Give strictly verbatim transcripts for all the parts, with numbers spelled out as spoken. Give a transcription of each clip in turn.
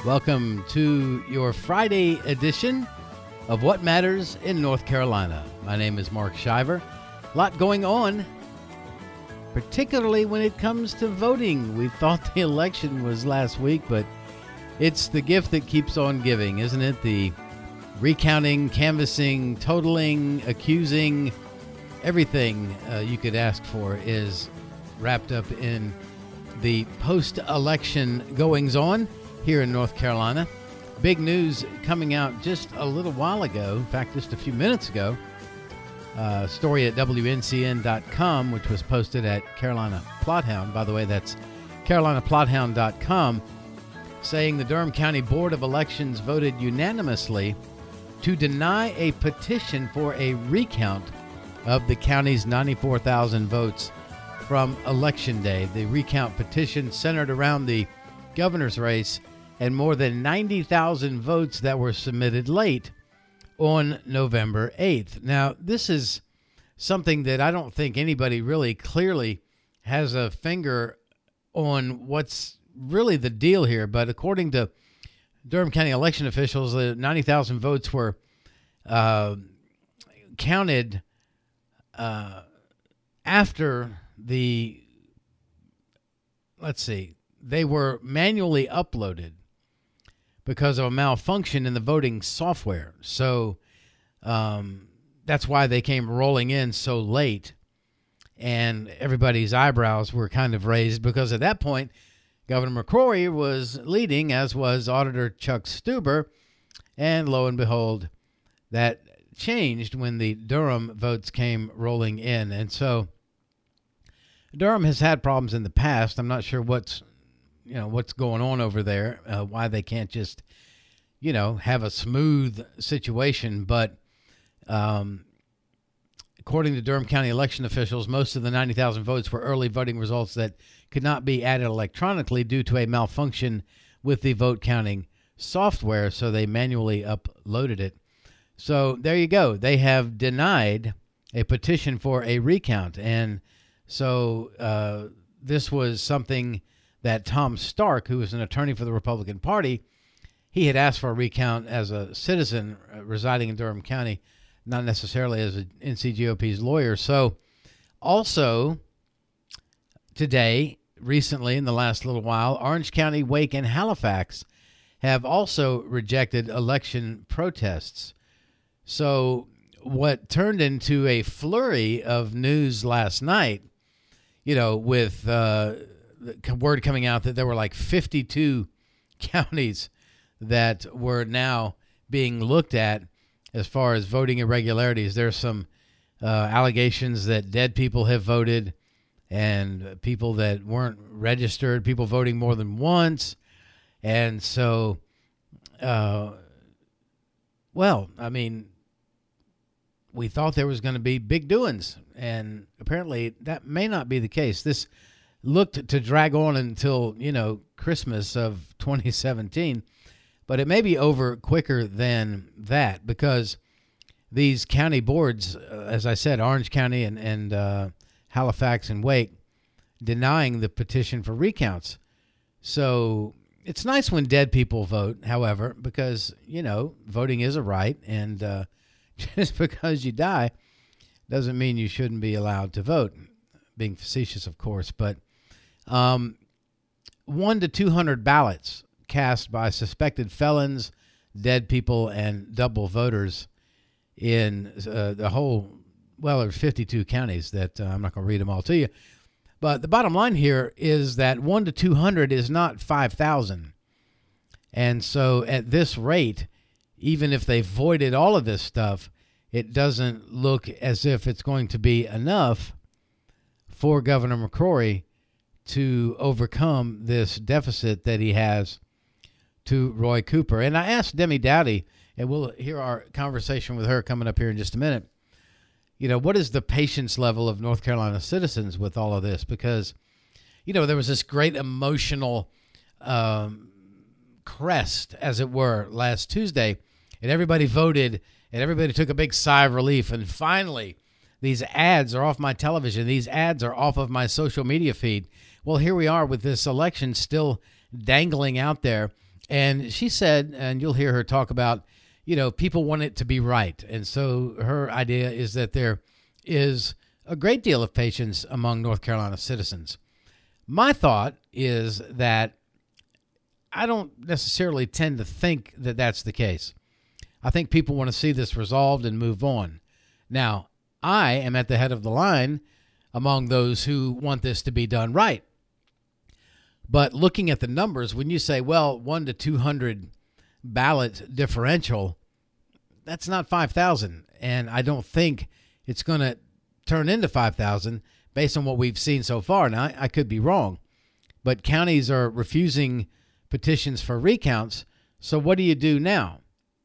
Welcome to your Friday edition of What Matters in North Carolina. My name is Mark Shiver. A lot going on, particularly when it comes to voting. We thought the election was last week, but it's the gift that keeps on giving, isn't it? The recounting, canvassing, totaling, accusing, everything uh, you could ask for is wrapped up in the post-election goings-on here in North Carolina. Big news coming out just a little while ago, in fact, just a few minutes ago. Uh, story at W N C N dot com, which was posted at Carolina Plothound. By the way, that's Carolina Plothound dot com, saying the Durham County Board of Elections voted unanimously to deny a petition for a recount of the county's ninety-four thousand votes from Election Day. The recount petition centered around the governor's race and more than ninety thousand votes that were submitted late on November eighth. Now, this is something that I don't think anybody really clearly has a finger on what's really the deal here. But according to Durham County election officials, the ninety thousand votes were uh, counted uh, after the, let's see, they were manually uploaded because of a malfunction in the voting software. So um, that's why they came rolling in so late. And everybody's eyebrows were kind of raised because at that point, Governor McCrory was leading, as was Auditor Chuck Stuber. And lo and behold, that changed when the Durham votes came rolling in. And so Durham has had problems in the past. I'm not sure what's you know, what's going on over there, uh, why they can't just, you know, have a smooth situation. But um, according to Durham County election officials, most of the ninety thousand votes were early voting results that could not be added electronically due to a malfunction with the vote counting software, so they manually uploaded it. So there you go. They have denied a petition for a recount. And so uh, this was something that Tom Stark, who was an attorney for the Republican Party, he had asked for a recount as a citizen residing in Durham County, not necessarily as an N C G O P's lawyer. So also today, recently, in the last little while, Orange County, Wake, and Halifax have also rejected election protests. So what turned into a flurry of news last night, you know, with uh, the word coming out that there were like fifty-two counties that were now being looked at as far as voting irregularities. There's some uh, allegations that dead people have voted and people that weren't registered, people voting more than once. And so, uh, well, I mean, we thought there was going to be big doings, and apparently that may not be the case. This looked to drag on until, you know, Christmas of twenty seventeen, but it may be over quicker than that because these county boards, uh, as I said, Orange County and, and uh, Halifax and Wake, denying the petition for recounts. So it's nice when dead people vote, however, because, you know, voting is a right, and uh, just because you die doesn't mean you shouldn't be allowed to vote. Being facetious, of course, but Um, one to two hundred ballots cast by suspected felons, dead people, and double voters in uh, the whole, well, there's fifty-two counties that uh, I'm not going to read them all to you. But the bottom line here is that one to two hundred is not five thousand. And so at this rate, even if they voided all of this stuff, it doesn't look as if it's going to be enough for Governor McCrory to overcome this deficit that he has to Roy Cooper. And I asked Demi Dowdy, and we'll hear our conversation with her coming up here in just a minute, you know, what is the patience level of North Carolina citizens with all of this? Because, you know, there was this great emotional um, crest, as it were, last Tuesday, and everybody voted, and everybody took a big sigh of relief, and finally, these ads are off my television. These ads are off of my social media feed. Well, here we are with this election still dangling out there And she said, and you'll hear her talk about, you know, people want it to be right. And so her idea is that there is a great deal of patience among North Carolina citizens. My thought is that I don't necessarily tend to think that that's the case. I think people want to see this resolved and move on. Now, I am at the head of the line among those who want this to be done right. But looking at the numbers, when you say, well, one to two hundred ballot differential, that's not five thousand. And I don't think it's going to turn into five thousand based on what we've seen so far. Now, I, I could be wrong, but counties are refusing petitions for recounts. So what do you do now?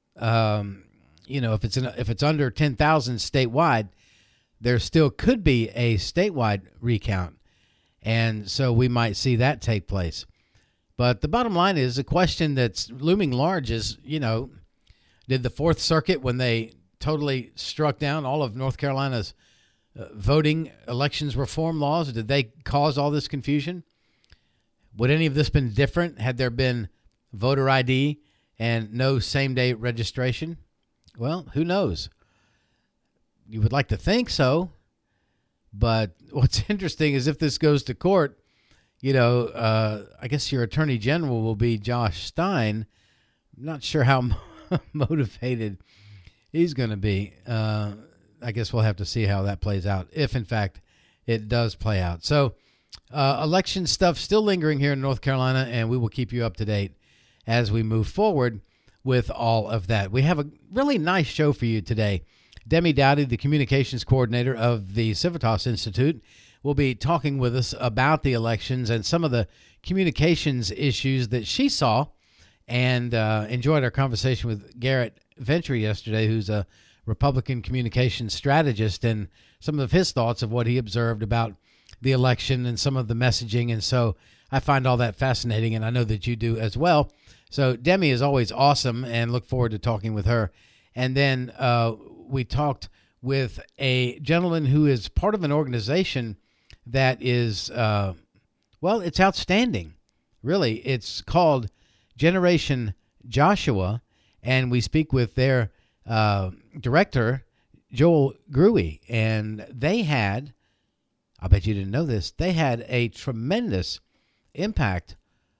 Um, you know, if it's in, if it's under ten thousand statewide, there still could be a statewide recount. And so we might see that take place. But the bottom line is a question that's looming large is, you know, did the Fourth Circuit, when they totally struck down all of North Carolina's uh, voting elections reform laws, did they cause all this confusion? Would any of this been different had there been voter I D and no same-day registration? Well, who knows? You would like to think so. But what's interesting is if this goes to court, you know, uh, I guess your attorney general will be Josh Stein. I'm not sure how motivated he's going to be. Uh, I guess we'll have to see how that plays out, if in fact it does play out. So uh, election stuff still lingering here in North Carolina, and we will keep you up to date as we move forward with all of that. We have a really nice show for you today. Demi Dowdy, the communications coordinator of the Civitas Institute, will be talking with us about the elections and some of the communications issues that she saw, and uh, enjoyed our conversation with Garrett Ventry yesterday, who's a Republican communications strategist, and some of his thoughts of what he observed about the election and some of the messaging. And so I find all that fascinating, and I know that you do as well. So Demi is always awesome, and look forward to talking with her. And then uh, we talked with a gentleman who is part of an organization that is, uh, well, it's outstanding. Really, it's called Generation Joshua, and we speak with their uh, director, Joel Gruey, and they had, I bet you didn't know this, they had a tremendous impact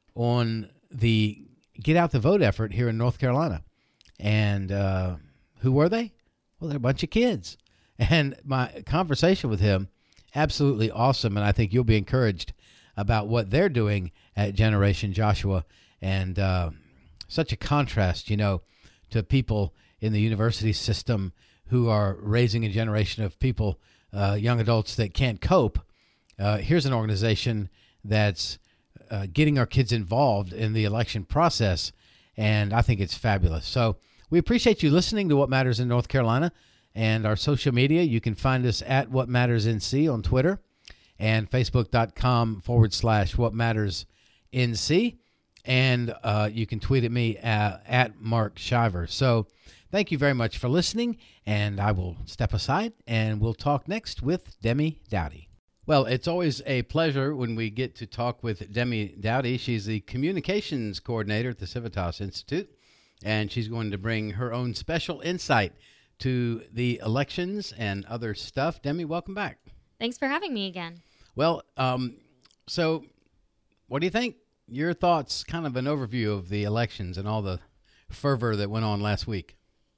on the Get Out the Vote effort here in North Carolina. And uh, who were they? Well, they're a bunch of kids. And my conversation with him, absolutely awesome, and I think you'll be encouraged about what they're doing at Generation Joshua. And uh, such a contrast, you know, to people in the university system who are raising a generation of people, uh, young adults that can't cope. Uh, here's an organization that's uh, getting our kids involved in the election process, and I think it's fabulous. So we appreciate you listening to What Matters in North Carolina and our social media. You can find us at What Matters N C on Twitter and Facebook.com forward slash What Matters N C. And uh, you can tweet at me at, at Mark Shiver. So thank you very much for listening, and I will step aside and we'll talk next with Demi Dowdy. Well, it's always a pleasure when we get to talk with Demi Dowdy. She's the communications coordinator at the Civitas Institute, and she's going to bring her own special insight to the elections and other stuff. Demi, welcome back. Thanks for having me again. Well, um, so what do you think? Your thoughts, kind of an overview of the elections and all the fervor that went on last week.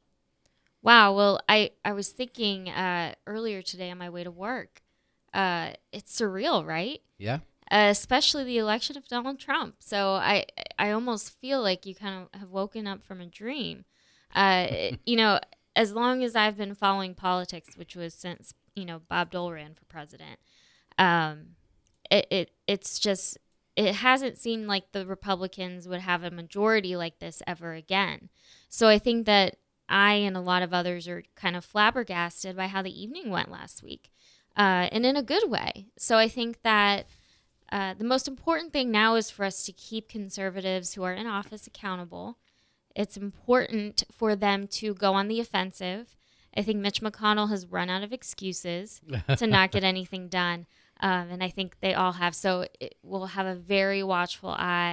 Wow. Well, I, I was thinking uh, earlier today on my way to work, uh, it's surreal, right? Yeah. Uh, especially the election of Donald Trump. So I I almost feel like you kind of have woken up from a dream. Uh, you know, as long as I've been following politics, which was since, you know, Bob Dole ran for president, um, it, it it's just, it hasn't seemed like the Republicans would have a majority like this ever again. So I think that I and a lot of others are kind of flabbergasted by how the evening went last week, uh, and in a good way. So I think that Uh, the most important thing now is for us to keep conservatives who are in office accountable. It's important for them to go on the offensive. I think Mitch McConnell has run out of excuses to not get anything done, um, and I think they all have. So it, we'll have a very watchful eye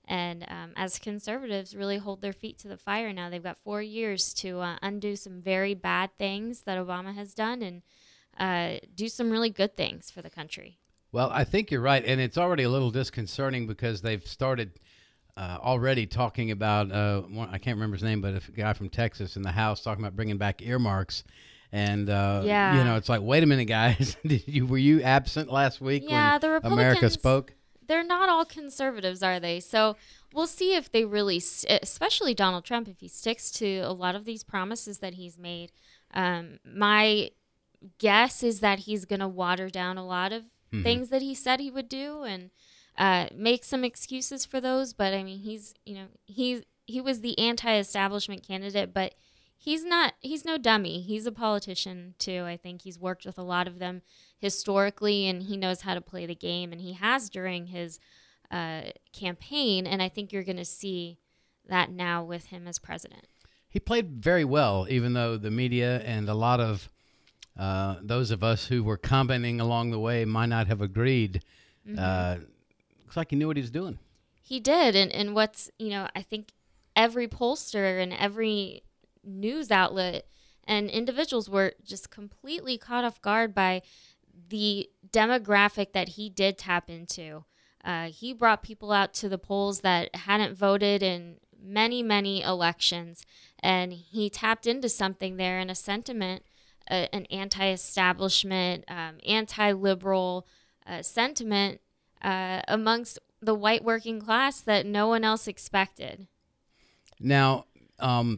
And um, as conservatives really hold their feet to the fire now, they've got four years to uh, undo some very bad things that Obama has done and uh, do some really good things for the country. Well, I think you're right, and it's already a little disconcerting because they've started uh, already talking about, uh, one, I can't remember his name, but a guy from Texas in the House talking about bringing back earmarks. And, uh, Yeah. you know, it's like, wait a minute, guys. Did you, were you absent last week Yeah, when the America Republicans- spoke? They're not all conservatives, are they? So we'll see if they really, especially Donald Trump, if he sticks to a lot of these promises that he's made. Um, my guess is that he's going to water down a lot of mm-hmm. things that he said he would do and uh, make some excuses for those. But I mean, he's, you know, he he was the anti-establishment candidate, but he's not, he's no dummy. He's a politician too. I think he's worked with a lot of them historically, and he knows how to play the game, and he has during his uh, campaign. And I think you're going to see that now with him as president. He played very well, even though the media and a lot of uh, those of us who were commenting along the way might not have agreed. Mm-hmm. Uh, looks like he knew what he was doing. He did. And, and what's, you know, I think every pollster and every news outlet and individuals were just completely caught off guard by the demographic that he did tap into. Uh, he brought people out to the polls that hadn't voted in many, many elections, and he tapped into something there in a sentiment, uh, an anti-establishment, um, anti-liberal uh, sentiment uh, amongst the white working class that no one else expected. Now, um,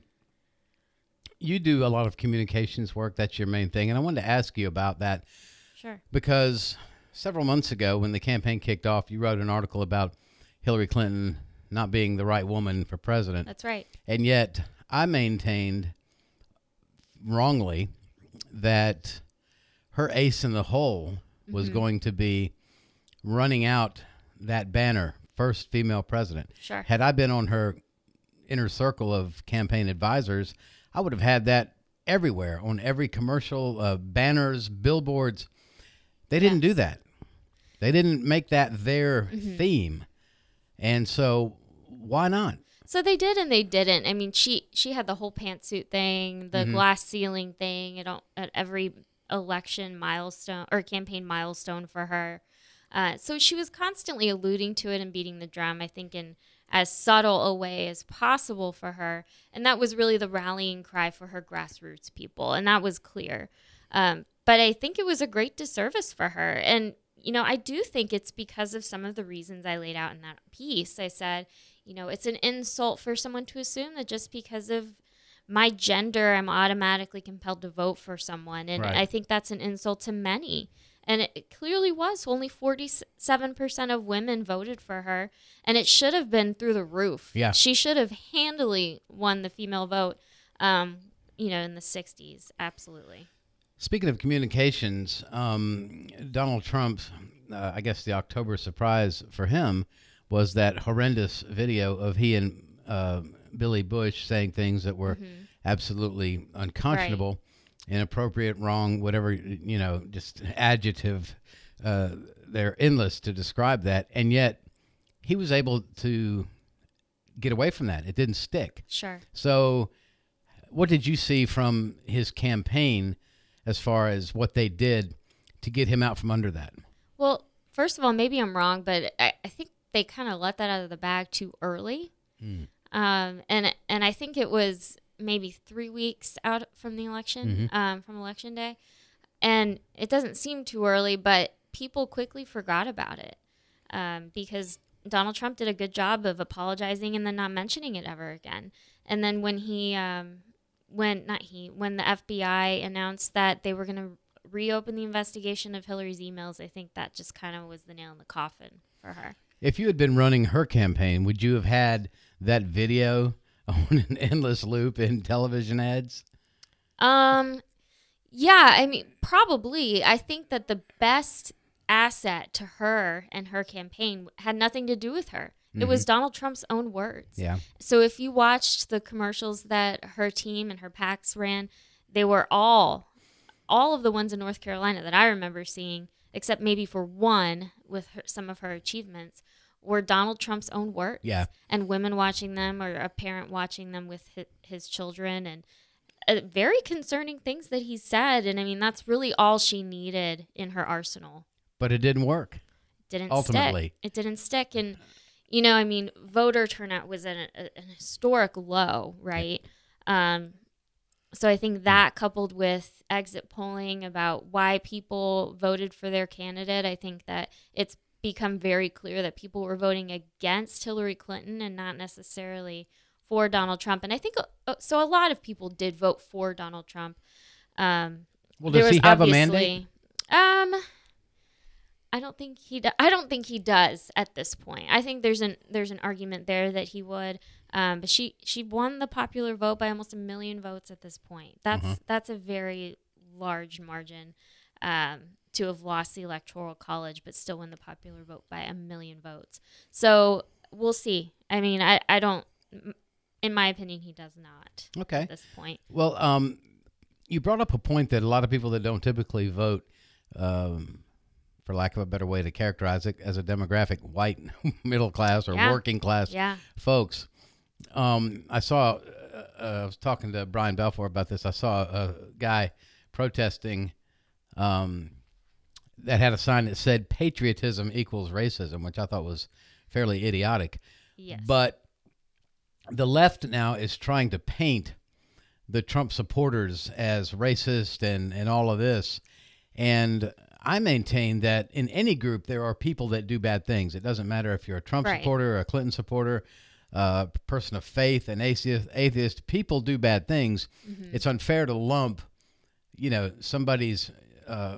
you do a lot of communications work. That's your main thing. And I wanted to ask you about that. Sure. Because several months ago when the campaign kicked off, you wrote an article about Hillary Clinton not being the right woman for president. That's right. And yet I maintained wrongly that her ace in the hole was mm-hmm. going to be running out that banner, first female president. Sure. Had I been on her inner circle of campaign advisors, I would have had that everywhere, on every commercial, uh, banners, billboards. They didn't yes. do that. They didn't make that their mm-hmm. theme. And so why not? So they did and they didn't. I mean, she she had the whole pantsuit thing, the mm-hmm. glass ceiling thing at, all, at every election milestone or campaign milestone for her. Uh, so she was constantly alluding to it and beating the drum, I think, in as subtle a way as possible for her. And that was really the rallying cry for her grassroots people. And that was clear. Um, but I think it was a great disservice for her. And, you know, I do think it's because of some of the reasons I laid out in that piece. I said, you know, it's an insult for someone to assume that just because of my gender, I'm automatically compelled to vote for someone. And right. I think that's an insult to many. And it clearly was. Only forty-seven percent of women voted for her. And it should have been through the roof. Yeah. She should have handily won the female vote, um, you know, in the sixties. Absolutely. Speaking of communications, um, Donald Trump, uh, I guess the October surprise for him was that horrendous video of he and uh, Billy Bush saying things that were mm-hmm. absolutely unconscionable. Right. Inappropriate, wrong, whatever, you know, just adjective. Uh, they're endless to describe that. And yet he was able to get away from that. It didn't stick. Sure. So what did you see from his campaign as far as what they did to get him out from under that? Well, first of all, maybe I'm wrong, but I, I think they kind of let that out of the bag too early. Mm. Um, and and I think it was maybe three weeks out from the election, mm-hmm. um, from election day. And it doesn't seem too early, but people quickly forgot about it um, because Donald Trump did a good job of apologizing and then not mentioning it ever again. And then when he, um, when not he, when the F B I announced that they were going to reopen the investigation of Hillary's emails, I think that just kind of was the nail in the coffin for her. If you had been running her campaign, would you have had that video on an endless loop in television ads? Um, yeah, I mean, probably. I think that the best asset to her and her campaign had nothing to do with her. Mm-hmm. It was Donald Trump's own words. Yeah. So if you watched the commercials that her team and her PACs ran, they were all, all of the ones in North Carolina that I remember seeing, except maybe for one with her, some of her achievements, were Donald Trump's own words. Yeah. And women watching them, or a parent watching them with his, his children, and uh, very concerning things that he said. And I mean, that's really all she needed in her arsenal. But it didn't work. Didn't ultimately. stick. It didn't stick. And, you know, I mean, voter turnout was at a, an historic low, right? Um, so I think that, coupled with exit polling about why people voted for their candidate, I think that it's become very clear that people were voting against Hillary Clinton and not necessarily for Donald Trump. And I think uh, so a lot of people did vote for Donald Trump. Um, well, does he have a mandate? Um, I don't think he. Do- I don't think he does at this point. I think there's an there's an argument there that he would. Um, but she she won the popular vote by almost a million votes at this point. That's Mm-hmm. that's a very large margin. Um, to have lost the Electoral College, but still win the popular vote by a million votes. So we'll see. I mean, I, I don't, in my opinion, he does not Okay. at this point. Well, um, you brought up a point that a lot of people that don't typically vote, um, for lack of a better way to characterize it, as a demographic, white middle class or Yeah. working class Yeah. folks. Um, I saw, uh, I was talking to Brian Balfour about this. I saw a guy protesting, um, that had a sign that said patriotism equals racism, which I thought was fairly idiotic. Yes. But the left now is trying to paint the Trump supporters as racist and, and all of this. And I maintain that in any group, there are people that do bad things. It doesn't matter if you're a Trump Right. supporter, a Clinton supporter, a person of faith, an atheist, atheist. People do bad things. Mm-hmm. It's unfair to lump, you know, somebody's uh,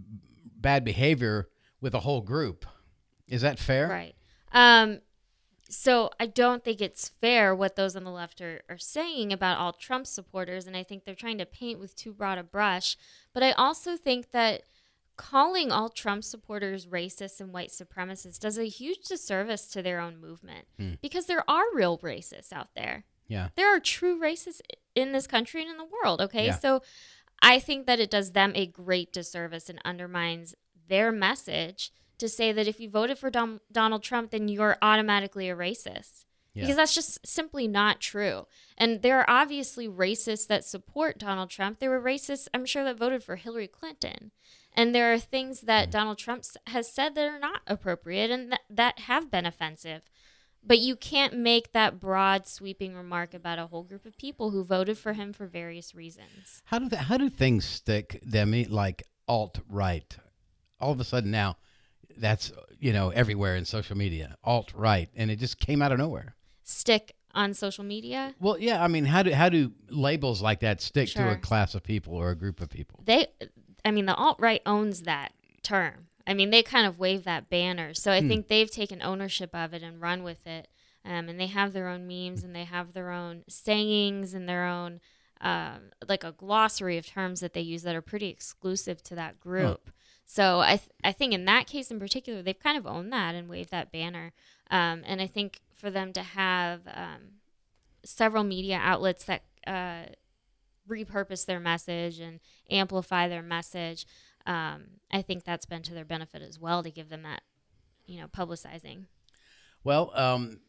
bad behavior with a whole group. Is that fair? Right. Um, so I don't think it's fair what those on the left are, are saying about all Trump supporters, and I think they're trying to paint with too broad a brush. But I also think that calling all Trump supporters racist and white supremacists does a huge disservice to their own movement, Hmm. because there are real racists out there. Yeah. There are true racists in this country and in the world, okay? Yeah. So I think that it does them a great disservice and undermines their message to say that if you voted for Dom- Donald Trump, then you're automatically a racist. Yeah. Because that's just simply not true. And there are obviously racists that support Donald Trump. There were racists, I'm sure, that voted for Hillary Clinton. And there are things that Donald Trump s- has said that are not appropriate and that, that have been offensive. But you can't make that broad, sweeping remark about a whole group of people who voted for him for various reasons. How do th- how do things stick, Demi? Like alt-right, all of a sudden now, that's you know everywhere in social media, alt-right, and it just came out of nowhere. Stick on social media. Well, yeah, I mean, how do how do labels like that stick to a Sure. class of people or a group of people? They, I mean, the alt-right owns that term. I mean, they kind of wave that banner. So I Hmm. think they've taken ownership of it and run with it. Um, and they have their own memes and they have their own sayings and their own, um, like a glossary of terms that they use that are pretty exclusive to that group. So I, th- I think in that case in particular, they've kind of owned that and waved that banner. Um, and I think for them to have um, several media outlets that uh, repurpose their message and amplify their message, um, I think that's been to their benefit as well, to give them that, you know, publicizing. Well, um,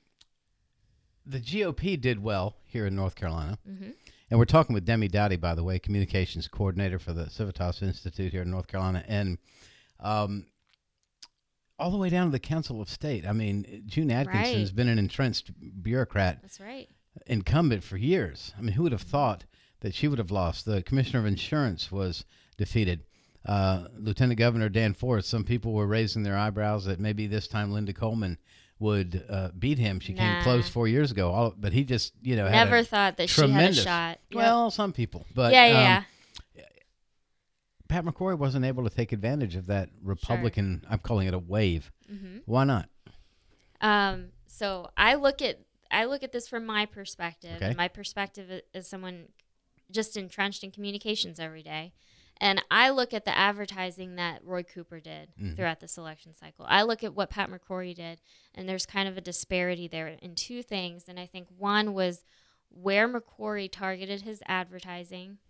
the G O P did well here in North Carolina. Mm-hmm. And we're talking with Demi Dowdy, by the way, communications coordinator for the Civitas Institute here in North Carolina. And um, all the way down to the Council of State. I mean, June Atkinson's Right. been an entrenched bureaucrat, That's right. incumbent for years. I mean, who would have thought that she would have lost? The Commissioner of Insurance was defeated. Uh, Lieutenant Governor Dan Forest, some people were raising their eyebrows that maybe this time Linda Coleman would uh, beat him. She came Nah. close four years ago, all, but he just, you know, had Never a thought that she had a tremendous shot. Yep. Well, some people, but yeah, yeah, um, yeah. Pat McCrory wasn't able to take advantage of that Republican. I'm calling it a wave. Mm-hmm. Why not? Um, so I look at I look at this from my perspective. Okay. And my perspective i- is someone just entrenched in communications every day. And I look at the advertising that Roy Cooper did Mhm. throughout this election cycle. I look at what Pat McCrory did, and there's kind of a disparity there in two things. And I think one was where McCrory targeted his advertising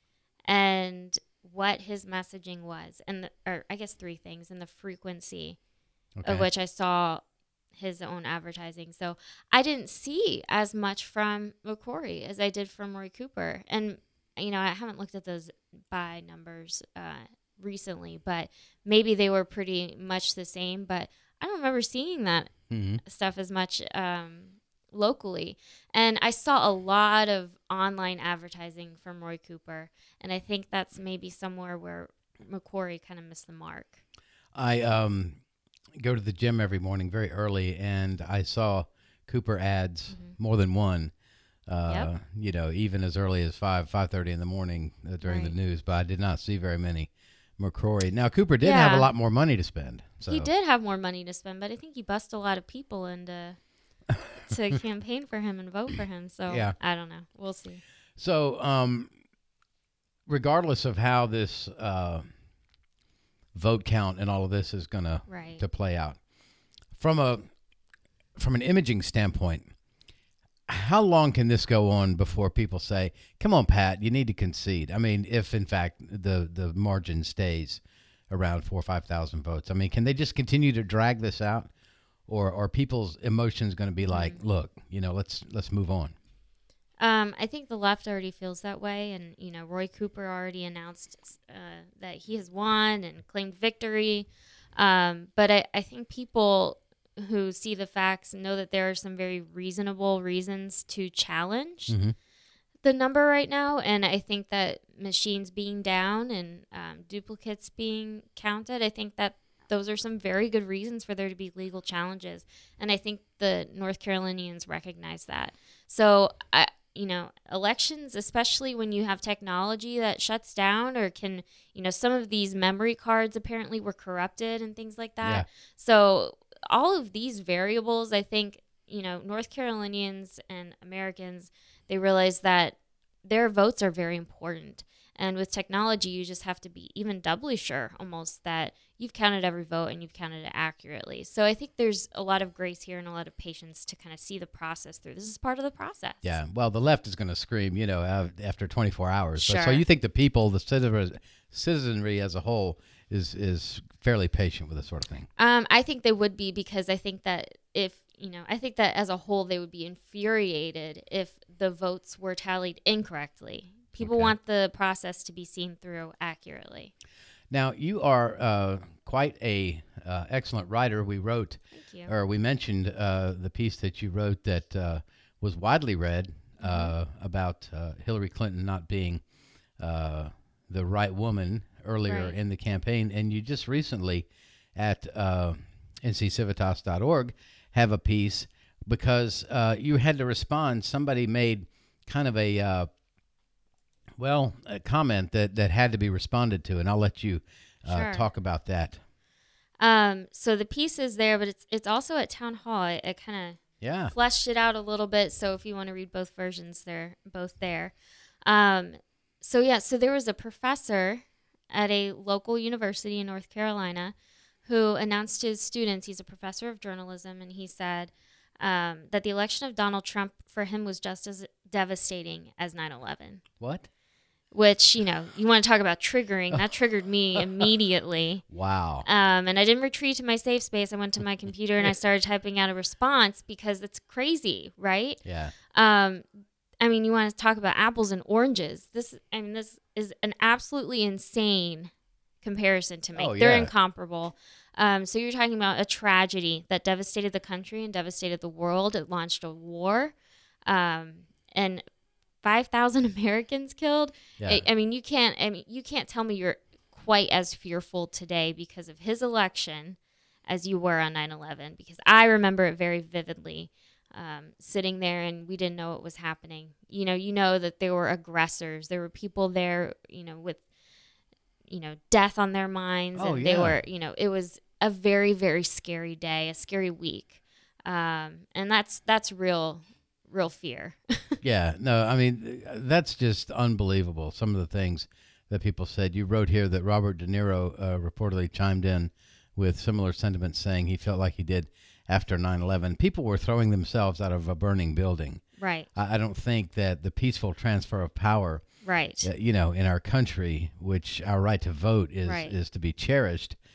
and what his messaging was. And the, or I guess three things, and the frequency Okay. of which I saw his own advertising. So I didn't see as much from McCrory as I did from Roy Cooper. And, you know, I haven't looked at those buy numbers uh, recently, but maybe they were pretty much the same. But I don't remember seeing that mm-hmm. stuff as much um, locally. And I saw a lot of online advertising from Roy Cooper. And I think that's maybe somewhere where McCrory kind of missed the mark. I um, go to the gym every morning very early, and I saw Cooper ads, mm-hmm. more than one, uh, yep. you know, even as early as five, five thirty in the morning uh, during right. the news, but I did not see very many McCrory. Now, Cooper did yeah. have a lot more money to spend. So. He did have more money to spend, but I think he bust a lot of people into to campaign for him and vote for him. So yeah. I don't know. We'll see. So um, regardless of how this uh, vote count and all of this is going right. to play out, from a from an imaging standpoint, how long can this go on before people say, come on, Pat, you need to concede? I mean, if, in fact, the, the margin stays around four or five thousand votes, I mean, can they just continue to drag this out? Or are people's emotions going to be like, mm-hmm. look, you know, let's let's move on? Um, I think the left already feels that way. And, you know, Roy Cooper already announced uh, that he has won and claimed victory. Um, but I, I think people who see the facts know that there are some very reasonable reasons to challenge mm-hmm. the number right now. And I think that machines being down and um, duplicates being counted, I think that those are some very good reasons for there to be legal challenges. And I think the North Carolinians recognize that. So, I, you know, elections, especially when you have technology that shuts down or can, you know, some of these memory cards apparently were corrupted and things like that. Yeah. So all of these variables, I think, you know, North Carolinians and Americans, they realize that their votes are very important. And with technology, you just have to be even doubly sure almost that you've counted every vote and you've counted it accurately. So I think there's a lot of grace here and a lot of patience to kind of see the process through. This is part of the process. Yeah. Well, the left is going to scream, you know, after twenty-four hours. Sure. So you think the people, the citizenry as a whole is is fairly patient with this sort of thing? Um, I think they would be, because I think that if, you know, I think that as a whole they would be infuriated if the votes were tallied incorrectly. People okay. want the process to be seen through accurately. Now, you are uh, quite a uh, excellent writer. We wrote, Thank you. or we mentioned uh, the piece that you wrote that uh, was widely read uh, mm-hmm. about uh, Hillary Clinton not being uh, the right woman earlier right. in the campaign. And you just recently at uh, N C Civitas dot org have a piece because uh, you had to respond. Somebody made kind of a uh, Well, a comment that, that had to be responded to, and I'll let you uh, sure. talk about that. Um, so the piece is there, but it's it's also at Town Hall. I, I kind of yeah. fleshed it out a little bit, so if you want to read both versions, they're both there. Um, so, yeah, so there was a professor at a local university in North Carolina who announced to his students, he's a professor of journalism, and he said um, that the election of Donald Trump for him was just as devastating as nine eleven. What? Which, you know, you want to talk about triggering. That triggered me immediately. Wow. Um, and I didn't retreat to my safe space. I went to my computer and I started typing out a response because it's crazy, right? Yeah. Um, I mean, you want to talk about apples and oranges. This, I mean, this is an absolutely insane comparison to make. Oh, yeah. They're incomparable. Um, so you're talking about a tragedy that devastated the country and devastated the world. It launched a war. Um, and five thousand Americans killed. Yeah. I, I mean, you can't. I mean, you can't tell me you're quite as fearful today because of his election as you were on nine eleven. Because I remember it very vividly, um, sitting there and we didn't know what was happening. You know, you know that there were aggressors. There were people there, you know, with, you know, death on their minds, oh, and yeah. they were, you know, it was a very, very scary day, a scary week, um, and that's that's real. real fear. Yeah, no, I mean, that's just unbelievable. Some of the things that people said. You wrote here that Robert De Niro uh, reportedly chimed in with similar sentiments, saying he felt like he did after nine eleven. People were throwing themselves out of a burning building. Right. I, I don't think that the peaceful transfer of power, right, uh, you know, in our country, which our right to vote is, right. is to be cherished,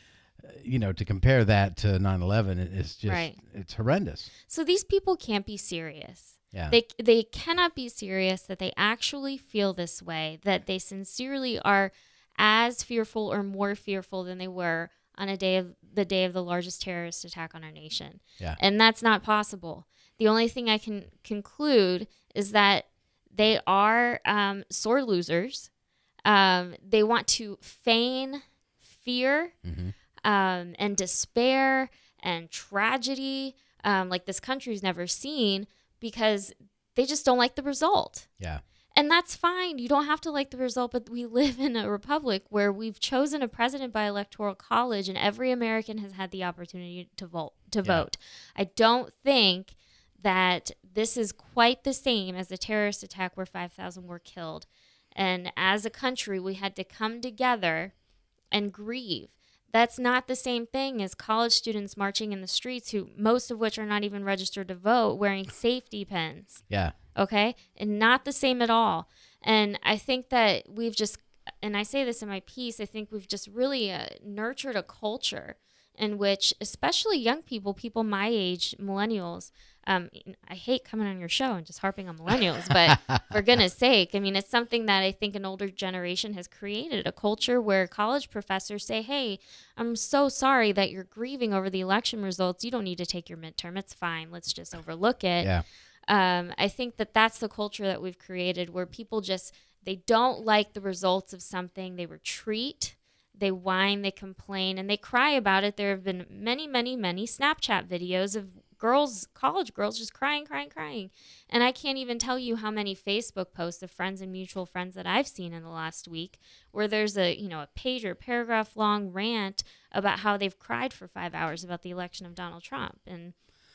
you know, to compare that to nine eleven, it- it's just, Right. it's horrendous. So these people can't be serious. Yeah. They they cannot be serious that they actually feel this way, that they sincerely are as fearful or more fearful than they were on a day of the day of the largest terrorist attack on our nation. Yeah. And that's not possible. The only thing I can conclude is that they are um, sore losers. Um, they want to feign fear Mhm. um, and despair and tragedy um, like this country's never seen because they just don't like the result. Yeah. And that's fine. You don't have to like the result, but we live in a republic where we've chosen a president by electoral college and every American has had the opportunity to vote. To Yeah. vote. I don't think that this is quite the same as the terrorist attack where five thousand were killed. And as a country, we had to come together and grieve. That's not the same thing as college students marching in the streets, who most of which are not even registered to vote, wearing safety pins. Yeah. Okay? And not the same at all. And I think that we've just, and I say this in my piece, I think we've just really uh, nurtured a culture in which, especially young people, people my age, millennials, um, I hate coming on your show and just harping on millennials, but for goodness sake, I mean, it's something that I think an older generation has created, a culture where college professors say, hey, I'm so sorry that you're grieving over the election results. You don't need to take your midterm. It's fine. Let's just overlook it. Yeah. Um, I think that that's the culture that we've created where people just, they don't like the results of something. They retreat, they whine, they complain, and they cry about it. There have been many, many, many Snapchat videos of girls, college girls, just crying, crying, crying. And I can't even tell you how many Facebook posts of friends and mutual friends that I've seen in the last week where there's a, you know, a page or paragraph long rant about how they've cried for five hours about the election of Donald Trump. And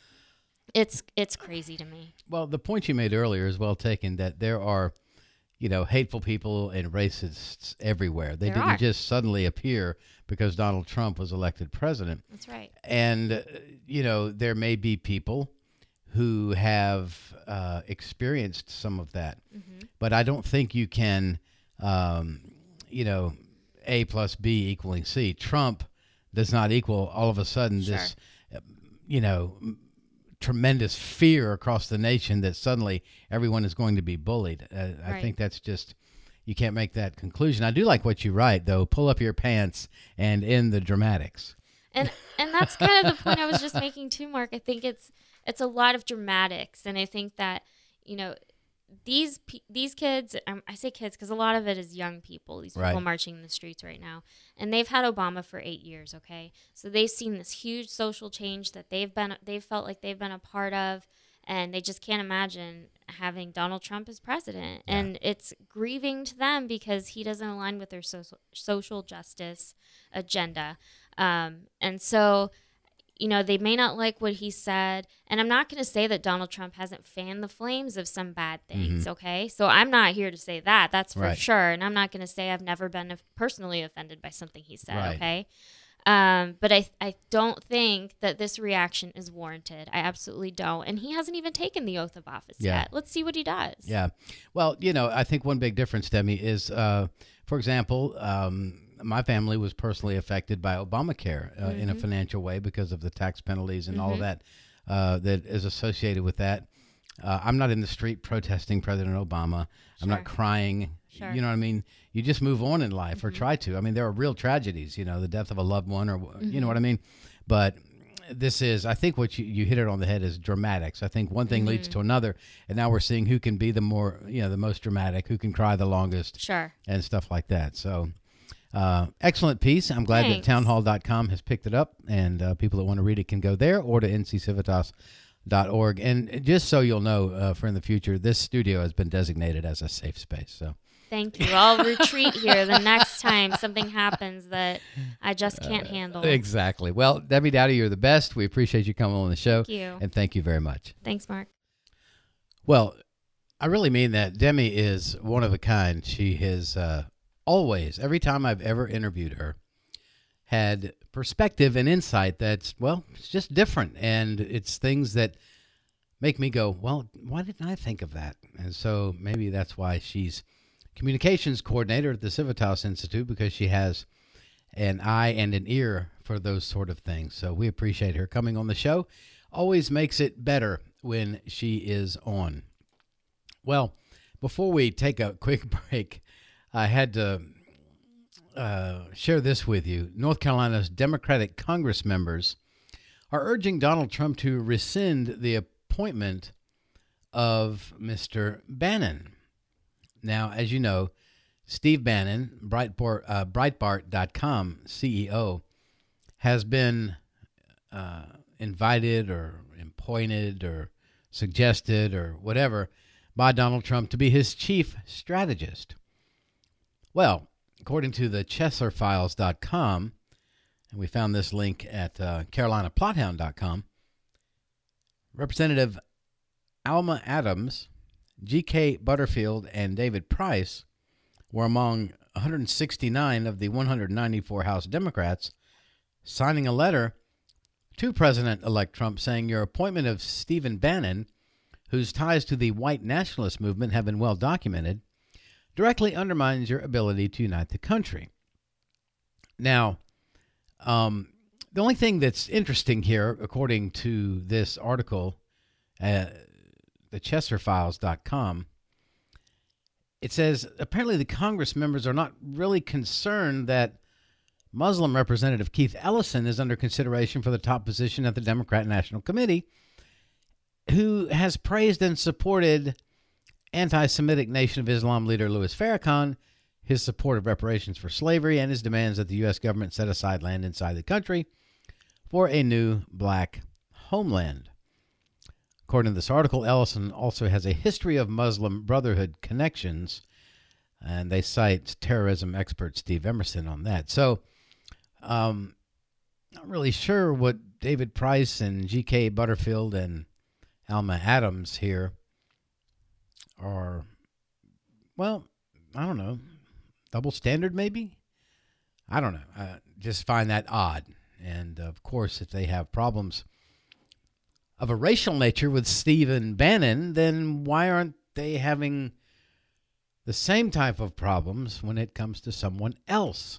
It's it's crazy to me. Well, the point you made earlier is well taken, that there are, you know, hateful people and racists everywhere. They There didn't are. just suddenly appear because Donald Trump was elected president. That's right. And, uh, you know, there may be people who have uh, experienced some of that. Mm-hmm. But I don't think you can, um, you know, A plus B equaling C. Trump does not equal all of a sudden Sure. this, uh, you know, m- tremendous fear across the nation that suddenly everyone is going to be bullied. Uh, I Right. think that's just, you can't make that conclusion. I do like what you write, though. Pull up your pants and end the dramatics. And and that's kind of the point I was just making too, Mark. I think it's it's a lot of dramatics, and I think that, you know, these pe- these kids, um, I say kids because a lot of it is young people, these people Right. marching in the streets right now, and they've had Obama for eight years. Okay, so they've seen this huge social change that they've been they've felt like they've been a part of, and they just can't imagine having Donald Trump as president. Yeah. And it's grieving to them because he doesn't align with their social social justice agenda. Um, and so, you know, they may not like what he said. And I'm not going to say that Donald Trump hasn't fanned the flames of some bad things, okay? So I'm not here to say that. That's for Right. sure. And I'm not going to say I've never been of- personally offended by something he said, Right. okay? Um, but I, I don't think that this reaction is warranted. I absolutely don't. And he hasn't even taken the oath of office Yeah. yet. Let's see what he does. Yeah. Well, you know, I think one big difference, Demi, is, uh, for example, um, my family was personally affected by Obamacare uh, in a Mm-hmm. financial way because of the tax penalties and all of that uh, that is associated with that. Uh, I'm not in the street protesting President Obama. I'm not Sure. crying. Sure. You know what I mean? You just move on in life or try to. I mean, there are real tragedies, you know, the death of a loved one or, you know what I mean? But this is, I think what you, you hit it on the head is dramatics. I think one thing leads to another, and now we're seeing who can be the more, you know, the most dramatic, who can cry the longest Sure. and stuff like that. So uh, excellent piece. I'm glad Thanks. that townhall dot com has picked it up, and uh, people that want to read it can go there or to N C Civitas dot org. And just so you'll know, uh, for in the future, this studio has been designated as a safe space. So Thank you. I'll retreat here the next time something happens that I just can't handle. exactly. Well, Debbie Dowdy, you're the best. We appreciate you coming on the show. Thank you. And thank you very much. Thanks, Mark. Well, I really mean that. Demi is one of a kind. She has uh, always, every time I've ever interviewed her, had perspective and insight that's, well, it's just different. And it's things that make me go, well, why didn't I think of that? And so maybe that's why she's communications coordinator at the Civitas Institute, because she has an eye and an ear for those sort of things. So we appreciate her coming on the show. Always makes it better when she is on. Well, before we take a quick break, I had to uh, share this with you. North Carolina's Democratic Congress members are urging Donald Trump to rescind the appointment of Mister Bannon. Now, as you know, Steve Bannon, Breitbart, uh, Breitbart dot com C E O, has been uh, invited or appointed or suggested or whatever by Donald Trump to be his chief strategist. Well, according to the Chesser Files dot com, and we found this link at uh, Carolina Plot Hound dot com, Representative Alma Adams, G K Butterfield, and David Price were among one hundred sixty-nine of the one hundred ninety-four House Democrats signing a letter to President-elect Trump saying your appointment of Stephen Bannon, whose ties to the white nationalist movement have been well documented, directly undermines your ability to unite the country. Now, um, the only thing that's interesting here, according to this article, uh, the Chesser Files dot com, it says apparently the Congress members are not really concerned that Muslim Representative Keith Ellison is under consideration for the top position at the Democrat National Committee, who has praised and supported anti-Semitic Nation of Islam leader Louis Farrakhan, his support of reparations for slavery, and his demands that the U S government set aside land inside the country for a new black homeland. According to this article, Ellison also has a history of Muslim Brotherhood connections, and they cite terrorism expert Steve Emerson on that. So, um, not really sure what David Price and G K Butterfield and Alma Adams here are, well, I don't know, double standard maybe? I don't know. I just find that odd. And, of course, if they have problems of a racial nature with Stephen Bannon, then why aren't they having the same type of problems when it comes to someone else?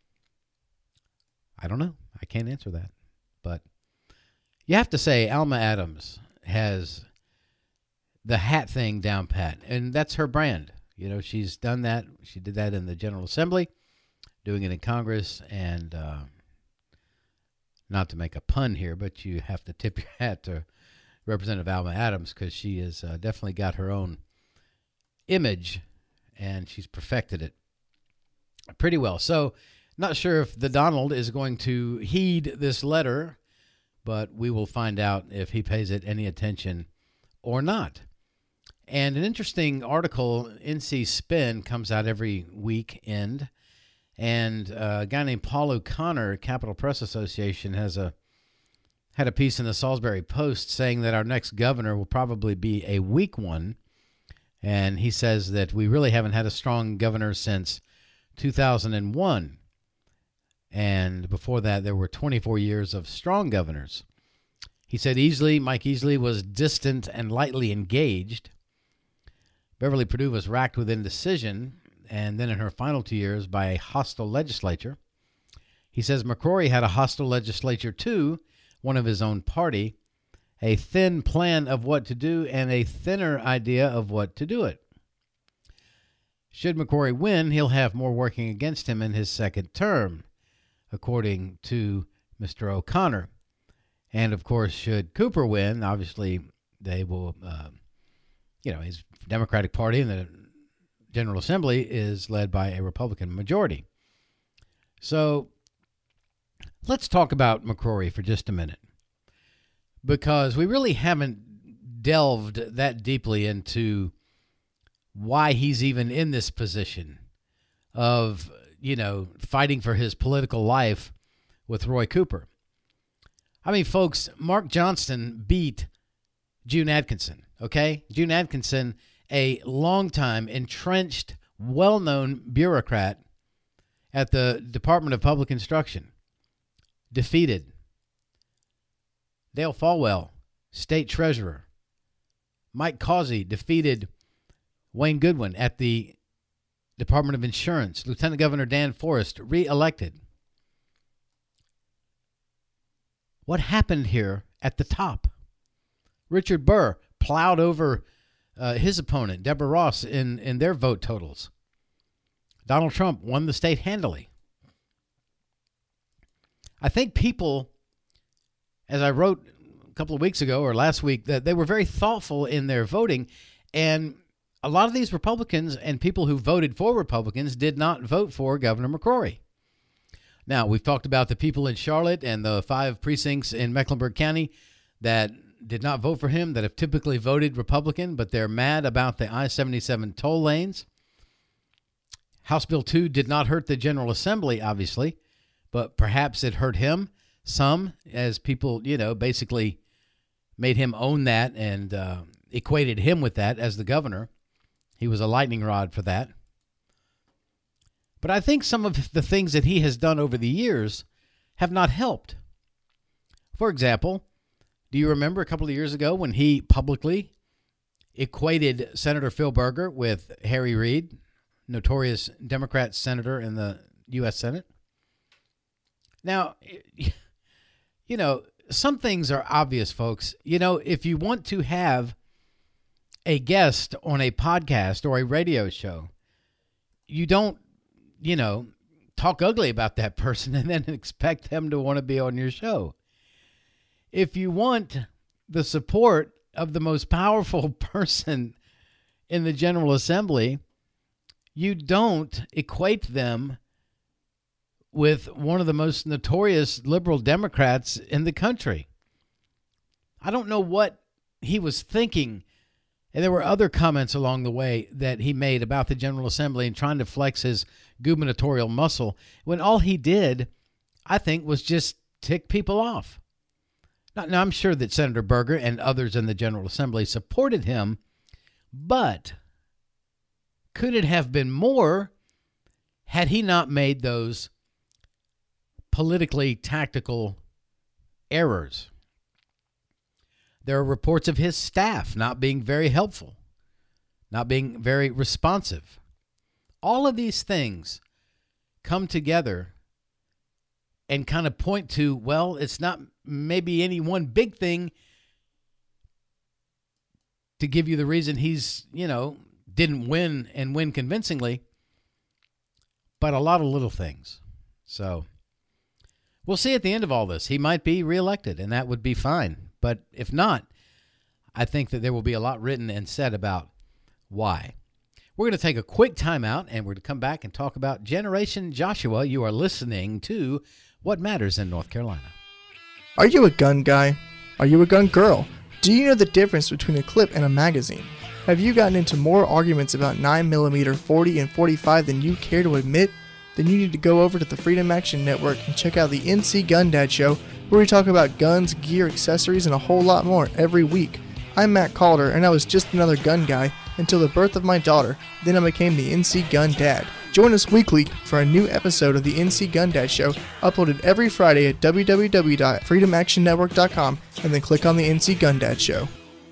I don't know. I can't answer that. But you have to say Alma Adams has the hat thing down pat, and that's her brand. You know, she's done that. She did that in the General Assembly, doing it in Congress, and uh, not to make a pun here, but you have to tip your hat to Representative Alma Adams because she has uh, definitely got her own image, and she's perfected it pretty well. So, not sure if the Donald is going to heed this letter, but we will find out if he pays it any attention or not. And an interesting article, N C Spin, comes out every weekend. And uh, a guy named Paul O'Connor, Capital Press Association, has a had a piece in the Salisbury Post saying that our next governor will probably be a weak one. And he says that we really haven't had a strong governor since two thousand one. And before that, there were twenty-four years of strong governors. He said Easley, Mike Easley, was distant and lightly engaged. Beverly Perdue was racked with indecision, and then in her final two years by a hostile legislature. He says McCrory had a hostile legislature too, one of his own party, a thin plan of what to do and a thinner idea of what to do it. Should McCrory win, he'll have more working against him in his second term, according to Mister O'Connor. And, of course, should Cooper win, obviously they will, uh, you know, his Democratic Party and the General Assembly is led by a Republican majority. So let's talk about McCrory for just a minute, because we really haven't delved that deeply into why he's even in this position of, you know, fighting for his political life with Roy Cooper. I mean, folks, Mark Johnston beat June Atkinson, okay? June Atkinson, a longtime entrenched, well-known bureaucrat at the Department of Public Instruction, defeated. Dale Folwell, state treasurer. Mike Causey defeated Wayne Goodwin at the Department of Insurance. Lieutenant Governor Dan Forrest, re-elected. what happened here at the top. Richard Burr plowed over uh, his opponent, Deborah Ross, in, in their vote totals. Donald Trump won the state handily. I think people, as I wrote a couple of weeks ago or last week, that they were very thoughtful in their voting, and a lot of these Republicans and people who voted for Republicans did not vote for Governor McCrory. Now, we've talked about the people in Charlotte and the five precincts in Mecklenburg County that did not vote for him, that have typically voted Republican, but they're mad about the I seventy-seven toll lanes. House Bill two did not hurt the General Assembly, obviously, but perhaps it hurt him some, as people, you know, basically made him own that and uh, equated him with that as the governor. He was a lightning rod for that. But I think some of the things that he has done over the years have not helped. For example, do you remember a couple of years ago when he publicly equated Senator Phil Berger with Harry Reid, notorious Democrat senator in the U S Senate? Now, you know, some things are obvious, folks. You know, if you want to have a guest on a podcast or a radio show, you don't, you know, talk ugly about that person and then expect them to want to be on your show. If you want the support of the most powerful person in the General Assembly, you don't equate them with one of the most notorious liberal Democrats in the country. I don't know what he was thinking. And there were other comments along the way that he made about the General Assembly and trying to flex his gubernatorial muscle, when all he did, I think, was just tick people off. Now, now I'm sure that Senator Berger and others in the General Assembly supported him, but could it have been more had he not made those politically tactical errors? There are reports of his staff not being very helpful, not being very responsive. All of these things come together and kind of point to, well, it's not maybe any one big thing to give you the reason he's, you know, didn't win and win convincingly, but a lot of little things. So we'll see at the end of all this. He might be reelected, and that would be fine. But if not, I think that there will be a lot written and said about why. We're going to take a quick time out, and we're going to come back and talk about Generation Joshua. You are listening to What Matters in North Carolina. Are you a gun guy? Are you a gun girl? Do you know the difference between a clip and a magazine? Have you gotten into more arguments about nine millimeter, forty, and forty-five than you care to admit? Then you need to go over to the Freedom Action Network and check out the N C Gun Dad Show, where we talk about guns, gear, accessories, and a whole lot more every week. I'm Matt Calder, and I was just another gun guy until the birth of my daughter. Then I became the N C Gun Dad. Join us weekly for a new episode of the N C Gun Dad Show, uploaded every Friday at w w w dot freedom action network dot com, and then click on the N C Gun Dad Show.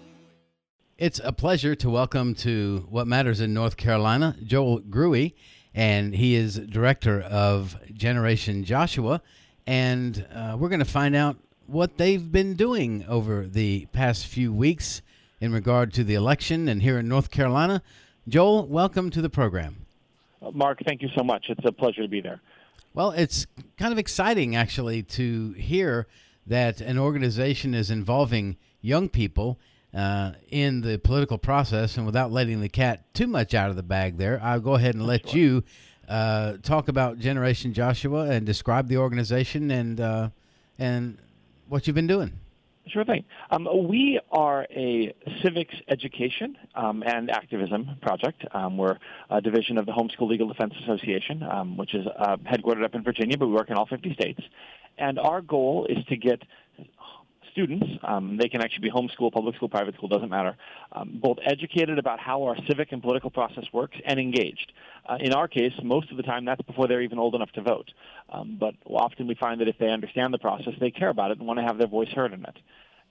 It's a pleasure to welcome to What Matters in North Carolina, Joel Gruey, and he is director of Generation Joshua. And uh, we're going to find out what they've been doing over the past few weeks in regard to the election and here in North Carolina. Joel, welcome to the program. Uh, Mark, thank you so much. It's a pleasure to be there. Well, it's kind of exciting, actually, to hear that an organization is involving young people uh, in the political process. And without letting the cat too much out of the bag there, I'll go ahead and let Sure. you Uh, talk about Generation Joshua and describe the organization and uh, and what you've been doing. Sure thing. Um, we are a civics education um, and activism project. Um, we're a division of the Homeschool Legal Defense Association, um, which is uh, headquartered up in Virginia, but we work in all fifty states. And our goal is to get students, um, they can actually be homeschool, public school, private school, doesn't matter, um, both educated about how our civic and political process works and engaged. Uh, in our case, most of the time that's before they're even old enough to vote. Um, but often we find that if they understand the process, they care about it and want to have their voice heard in it.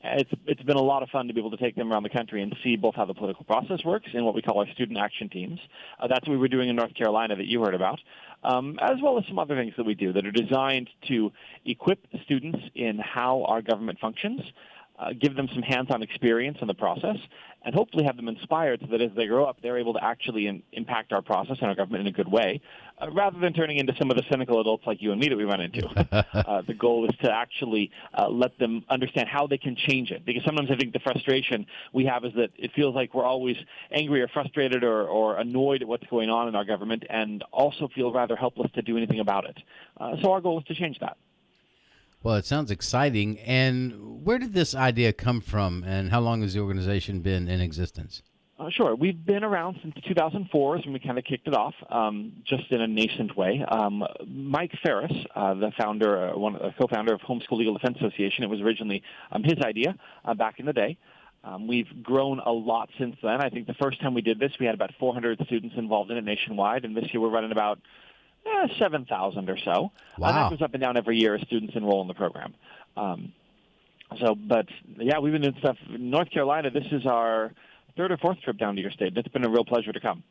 It's it's been a lot of fun to be able to take them around the country and see both how the political process works in what we call our student action teams. Uh, that's what we were doing in North Carolina that you heard about, um, as well as some other things that we do that are designed to equip students in how our government functions, uh, give them some hands-on experience in the process, and hopefully have them inspired so that as they grow up, they're able to actually in, impact our process and our government in a good way, uh, rather than turning into some of the cynical adults like you and me that we run into. uh, the goal is to actually uh, let them understand how they can change it, because sometimes I think the frustration we have is that it feels like we're always angry or frustrated or, or annoyed at what's going on in our government and also feel rather helpless to do anything about it. Uh, so our goal is to change that. Well, it sounds exciting. And where did this idea come from, and how long has the organization been in existence? Uh, sure. We've been around since two thousand four is when we kind of kicked it off, um, just in a nascent way. Um, Mike Ferris, uh, the founder, uh, one, uh, co-founder of Homeschool Legal Defense Association, it was originally um, his idea uh, back in the day. Um, we've grown a lot since then. I think the first time we did this, we had about four hundred students involved in it nationwide, and this year we're running about Eh, seven thousand or so. Wow. And that goes up and down every year as students enroll in the program. Um, so, but, yeah, we've been doing stuff in North Carolina. This is our third or fourth trip down to your state. It's been a real pleasure to come.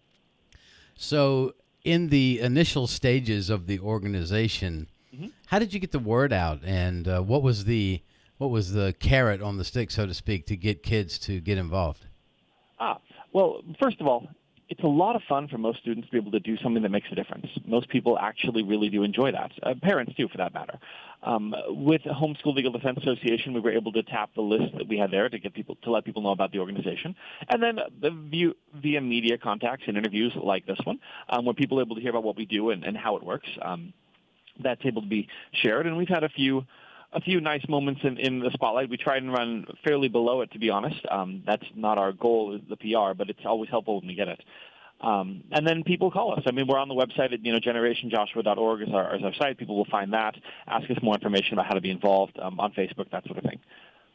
So in the initial stages of the organization, mm-hmm. how did you get the word out, and uh, what was the what was the carrot on the stick, so to speak, to get kids to get involved? Ah, well, first of all, it's a lot of fun for most students to be able to do something that makes a difference. Most people actually really do enjoy that. Uh, parents too, for that matter. Um, with Homeschool Legal Defense Association, we were able to tap the list that we had there to get people to let people know about the organization, and then the view, via media contacts and interviews like this one, um, where people are able to hear about what we do and, and how it works. Um, that's able to be shared, and we've had a few. A few nice moments in, in the spotlight. We try and run fairly below it, to be honest. Um, that's not our goal, is the P R, but it's always helpful when we get it. Um, and then people call us. I mean, we're on the website at you know generation joshua dot org is our, is our site. People will find that, ask us more information about how to be involved um, on Facebook, that sort of thing.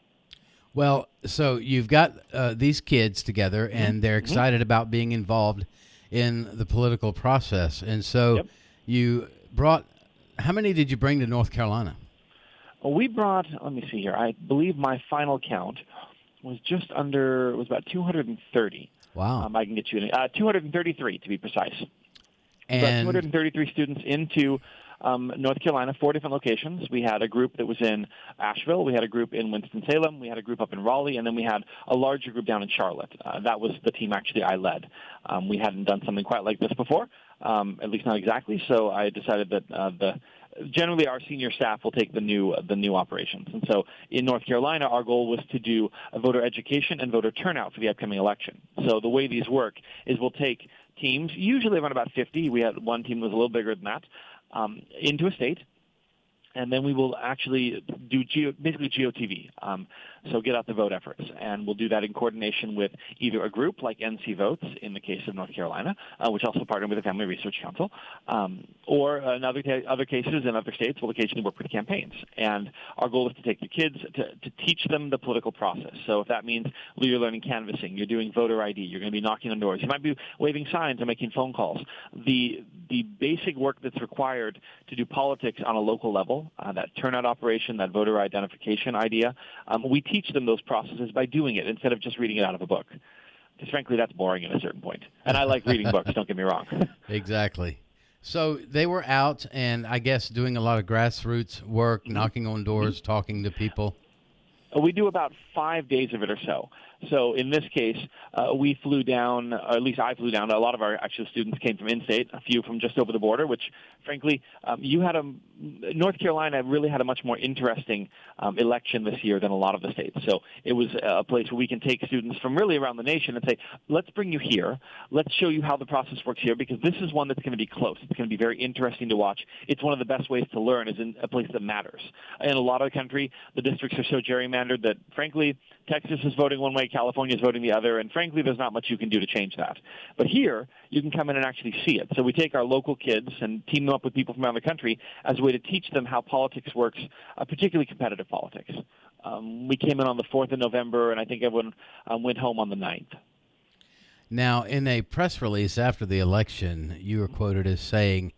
Well, so you've got uh, these kids together, and mm-hmm. they're excited mm-hmm. about being involved in the political process. And so yep. you brought, how many did you bring to North Carolina? Well, we brought, let me see here, I believe my final count was just under, it was about two hundred thirty. Wow. Um, I can get you, uh, two hundred thirty-three to be precise. And about two hundred thirty-three students into um, North Carolina, four different locations. We had a group that was in Asheville, we had a group in Winston-Salem, we had a group up in Raleigh, and then we had a larger group down in Charlotte. Uh, that was the team actually I led. Um, we hadn't done something quite like this before, um, at least not exactly, so I decided that uh, the generally our senior staff will take the new the new operations. And so in North Carolina, our goal was to do a voter education and voter turnout for the upcoming election. So the way these work is we'll take teams, usually around about fifty. We had one team that was a little bigger than that, um, into a state. And then we will actually do geo, basically G O T V, um, so get out the vote efforts. And we'll do that in coordination with either a group like N C Votes in the case of North Carolina, uh, which also partnered with the Family Research Council, um, or in other, ca- other cases in other states, we'll occasionally work with campaigns. And our goal is to take the kids to, to teach them the political process. So if that means you're learning canvassing, you're doing voter I D, you're going to be knocking on doors, you might be waving signs or making phone calls. The, the basic work that's required to do politics on a local level, Uh, that turnout operation, that voter identification idea, um, we teach them those processes by doing it instead of just reading it out of a book. Because frankly, that's boring at a certain point. And I like reading books, don't get me wrong. Exactly. So they were out and I guess doing a lot of grassroots work, mm-hmm. knocking on doors, mm-hmm. talking to people. We do about five days of it or so. So in this case, uh, we flew down, or at least I flew down. A lot of our actual students came from in-state, a few from just over the border, which, frankly, um, you had a North Carolina really had a much more interesting um, election this year than a lot of the states. So it was a place where we can take students from really around the nation and say, let's bring you here. Let's show you how the process works here, because this is one that's going to be close. It's going to be very interesting to watch. It's one of the best ways to learn is in a place that matters. In a lot of the country, the districts are so gerrymandered that, frankly, Texas is voting one way, California is voting the other, and frankly, there's not much you can do to change that. But here, you can come in and actually see it. So we take our local kids and team them up with people from around the country as a way to teach them how politics works, uh, particularly competitive politics. Um, we came in on the fourth of November, and I think everyone um, went home on the ninth. Now, in a press release after the election, you were quoted as saying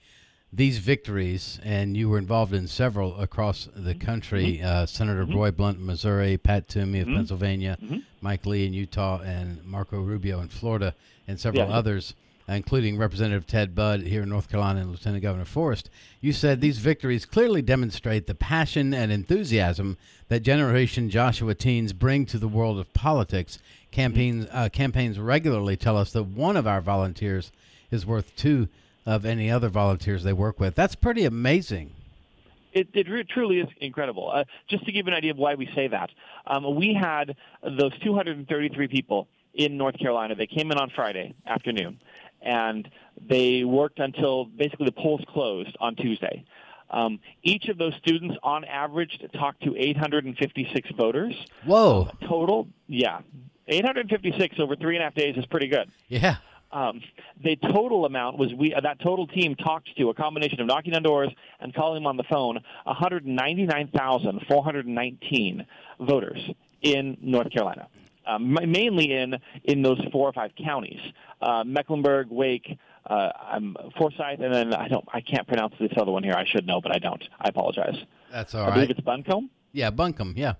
these victories, and you were involved in several across the country. Mm-hmm. Uh, Senator Mm-hmm. Roy Blunt in Missouri, Pat Toomey of Mm-hmm. Pennsylvania, Mm-hmm. Mike Lee in Utah, and Marco Rubio in Florida, and several Yes. others, including Representative Ted Budd here in North Carolina and Lieutenant Governor Forrest. You said these victories clearly demonstrate the passion and enthusiasm that Generation Joshua teens bring to the world of politics. Campaigns, uh, campaigns regularly tell us that one of our volunteers is worth two of any other volunteers they work with. That's pretty amazing. It, it re- truly is incredible. Uh, just to give you an idea of why we say that, um, we had those two hundred thirty-three people in North Carolina. They came in on Friday afternoon, and they worked until basically the polls closed on Tuesday. Um, each of those students, on average, talked to eight hundred fifty-six voters. Whoa. Um, total, yeah. eight hundred fifty-six over three and a half days is pretty good. Yeah. Um, the total amount was we uh, that total team talked to, a combination of knocking on doors and calling them on the phone, one hundred ninety-nine thousand four hundred nineteen voters in North Carolina, um, mainly in in those four or five counties: uh, Mecklenburg, Wake, uh, um, Forsyth, and then I don't I can't pronounce this other one here. I should know, but I don't. I apologize. That's all I right. believe it's Buncombe. Yeah, Buncombe. Yeah.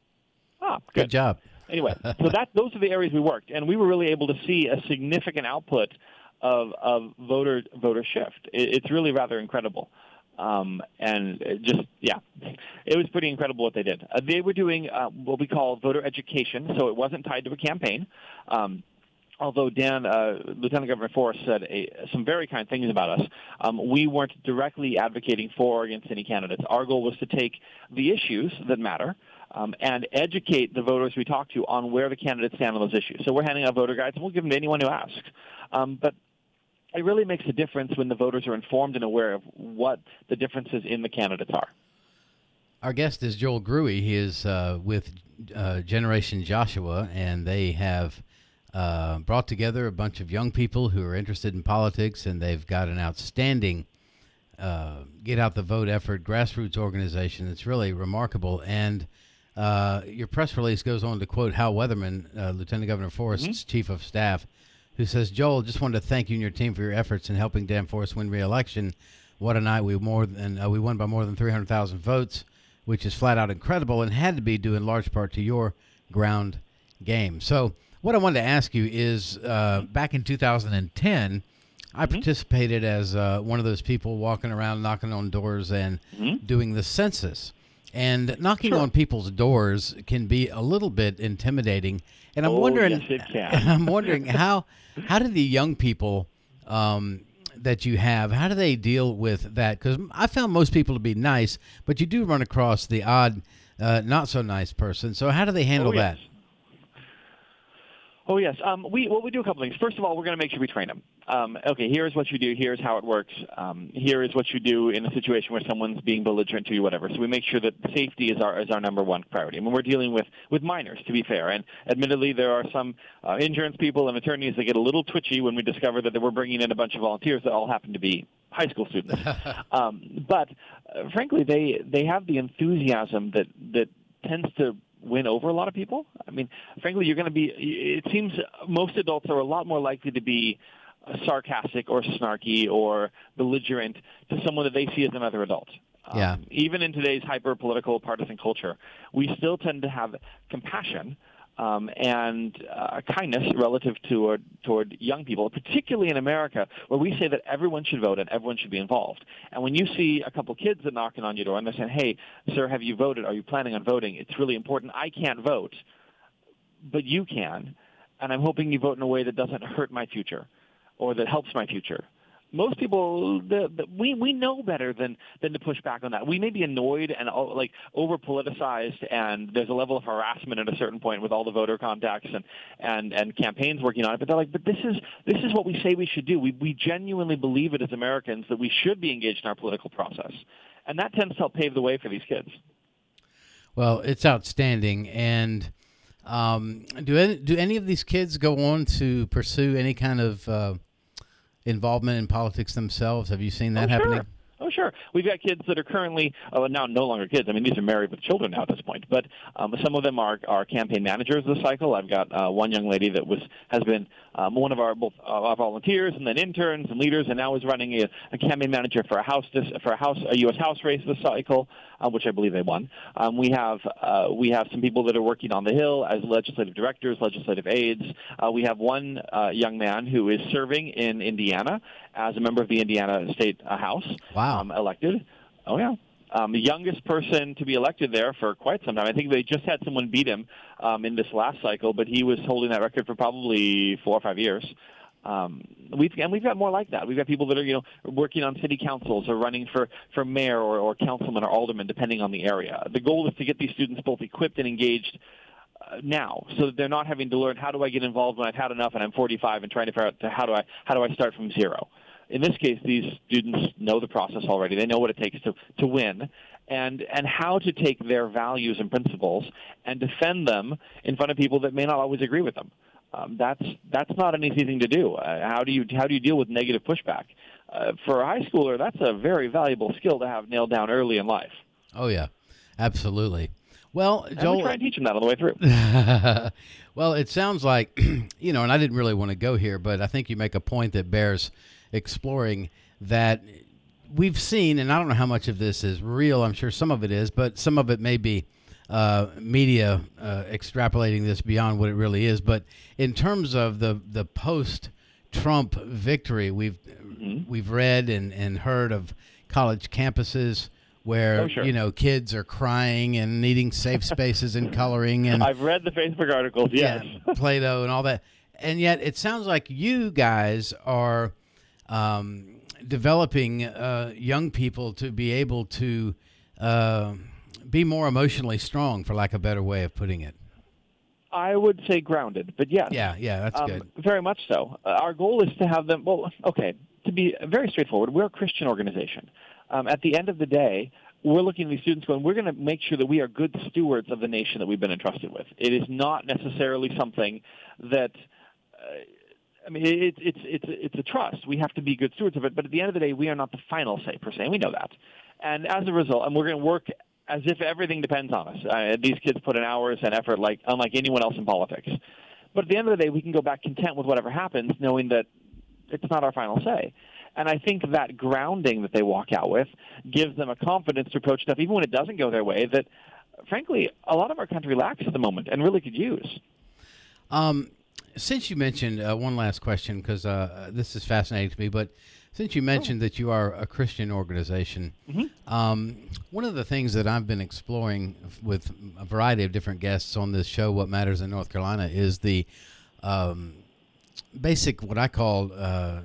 Ah, Good good. job. Anyway, so that those are the areas we worked, and we were really able to see a significant output of of voter voter shift. It, it's really rather incredible, um, and it just yeah, it was pretty incredible what they did. Uh, they were doing uh, what we call voter education, so it wasn't tied to a campaign. Um, Although Dan, uh, Lieutenant Governor Forrest said a, some very kind things about us, um, we weren't directly advocating for or against any candidates. Our goal was to take the issues that matter um, and educate the voters we talk to on where the candidates stand on those issues. So we're handing out voter guides, and we'll give them to anyone who asks. Um, but it really makes a difference when the voters are informed and aware of what the differences in the candidates are. Our guest is Joel Gruey. He is uh, with uh, Generation Joshua, and they have Uh, brought together a bunch of young people who are interested in politics, and they've got an outstanding uh, get out the vote effort grassroots organization. It's really remarkable. And uh, your press release goes on to quote Hal Weatherman, uh, Lieutenant Governor Forrest's mm-hmm. chief of staff, who says, "Joel, just wanted to thank you and your team for your efforts in helping Dan Forrest win re-election. What a night! We more than uh, we won by more than three hundred thousand votes, which is flat out incredible, and had to be due in large part to your ground game." So what I wanted to ask you is, uh, back in two thousand ten, I mm-hmm. participated as uh, one of those people walking around, knocking on doors and mm-hmm. doing the census. And knocking sure. on people's doors can be a little bit intimidating. And I'm oh, wondering, yes, it can. I'm wondering how how do the young people um, that you have, how do they deal with that? Because I found most people to be nice, but you do run across the odd, uh, not so nice person. So how do they handle oh, yes. that? Oh, yes. Um, we well, we do a couple things. First of all, we're going to make sure we train them. Um, okay, here's what you do. Here's how it works. Um, here is what you do in a situation where someone's being belligerent to you, whatever. So we make sure that safety is our is our number one priority. I mean, we're dealing with, with minors, to be fair. And admittedly, there are some uh, insurance people and attorneys that get a little twitchy when we discover that we're bringing in a bunch of volunteers that all happen to be high school students. um, but uh, frankly, they they have the enthusiasm that that tends to win over a lot of people. I mean, frankly, you're going to be, it seems most adults are a lot more likely to be sarcastic or snarky or belligerent to someone that they see as another adult. Yeah. Um, even in today's hyper-political partisan culture, we still tend to have compassion um, and uh, kindness relative to toward young people, particularly in America, where we say that everyone should vote and everyone should be involved. And when you see a couple kids that knocking on your door and they're saying, "Hey, sir, have you voted? Are you planning on voting? It's really important. I can't vote, but you can, and I'm hoping you vote in a way that doesn't hurt my future or that helps my future." Most people, the, the, we we know better than, than to push back on that. We may be annoyed and uh, like over politicized, and there's a level of harassment at a certain point with all the voter contacts and, and, and campaigns working on it. But they're like, but this is this is what we say we should do. We we genuinely believe it as Americans that we should be engaged in our political process, and that tends to help pave the way for these kids. Well, it's outstanding. And um, do any, do any of these kids go on to pursue any kind of uh, involvement in politics themselves? Have you seen that oh, happening? Sure. Oh, sure. We've got kids that are currently, uh, now no longer kids. I mean, these are married with children now at this point. But um, some of them are, are campaign managers of the cycle. I've got uh, one young lady that was has been um, one of our both uh, our volunteers and then interns and leaders, and now is running a, a campaign manager for a house for a house a U S House race this cycle, uh, which I believe they won. Um, we have uh, we have some people that are working on the Hill as legislative directors, legislative aides. Uh, we have one uh, young man who is serving in Indiana as a member of the Indiana State uh, House. Wow. Um, elected. Oh, yeah. Um, the youngest person to be elected there for quite some time. I think they just had someone beat him um, in this last cycle, but he was holding that record for probably four or five years. Um, we've and we've got more like that. We've got people that are you know working on city councils or running for, for mayor or, or councilman or alderman, depending on the area. The goal is to get these students both equipped and engaged uh, now, so that they're not having to learn how do I get involved when I've had enough and I'm forty-five and trying to figure out to how do I how do I start from zero. In this case, these students know the process already. They know what it takes to, to win and, and how to take their values and principles and defend them in front of people that may not always agree with them. Um, that's that's not an easy thing to do. Uh, how do you how do you deal with negative pushback? Uh, for a high schooler, that's a very valuable skill to have nailed down early in life. Oh, yeah, absolutely. Well, Joel, and we try and teach them that on the way through. Well, it sounds like, you know, and I didn't really want to go here, but I think you make a point that bears exploring, that we've seen, and I don't know how much of this is real. I'm sure some of it is, but some of it may be uh, media uh, extrapolating this beyond what it really is. But in terms of the the post-Trump victory, we've mm-hmm. we've read and, and heard of college campuses where oh, sure. you know kids are crying and needing safe spaces and coloring. And I've read the Facebook articles. Yes, yeah, Play-Doh and all that. And yet, it sounds like you guys are um, developing uh, young people to be able to uh, be more emotionally strong, for lack of a better way of putting it. I would say grounded, but yes. Yeah, yeah, that's um, good. Very much so. Uh, our goal is to have them, well, okay, to be very straightforward, we're a Christian organization. Um, at the end of the day, we're looking at these students going, we're going to make sure that we are good stewards of the nation that we've been entrusted with. It is not necessarily something that, uh, I mean, it, it's it's it's a trust. We have to be good stewards of it, but at the end of the day, we are not the final say, per se, and we know that. And as a result, and we're going to work as if everything depends on us. Uh, these kids put in hours and effort like unlike anyone else in politics. But at the end of the day, we can go back content with whatever happens, knowing that it's not our final say. And I think that grounding that they walk out with gives them a confidence to approach stuff, even when it doesn't go their way, that, frankly, a lot of our country lacks at the moment and really could use. Um, since you mentioned, uh, one last question, because uh, this is fascinating to me, but since you mentioned oh. that you are a Christian organization, mm-hmm. um, one of the things that I've been exploring with a variety of different guests on this show, What Matters in North Carolina, is the um, basic, what I call uh, uh,